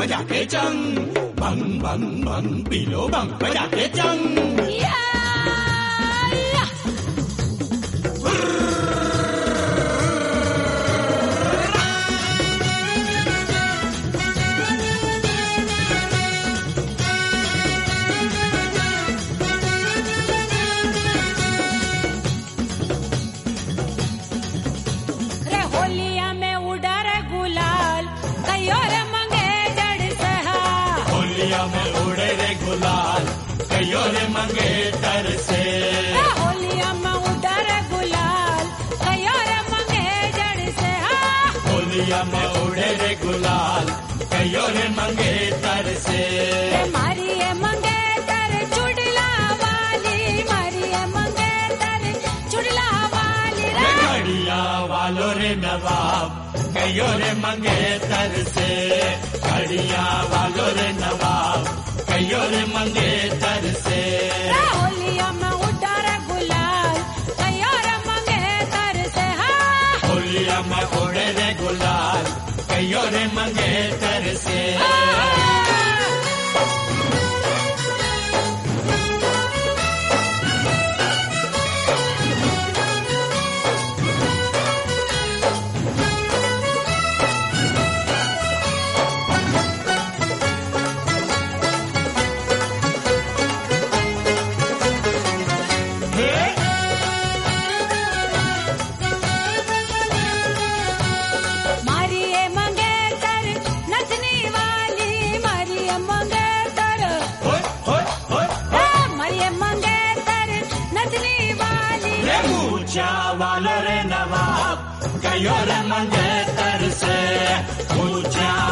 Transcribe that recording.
बजा के चंग, बंग बंग बंग पी लो बंग बजा के चंग। कयो रे मंगेतर से होलिया में उड़े गुलाल, कयो रे मंगेतर से होलिया में उड़े रे गुलाल, कयो रे मंगेतर से। मारी है मंगेतर चुड़ला वाली, मारी है मंगेतर चुड़ला वाली रे घड़िया वालो रे नवाब, कयो रे मंगेतर से घड़िया वालो रे नवाब, कयो रे मंगेतर से। होलिया में उड़े गुलाल, कयो रे मंगेतर से होलिया में उड़े रे गुलाल, कयो रे मंगेतर से। वालो रे नवाब, कयो रे मंगेतर से ऊंचा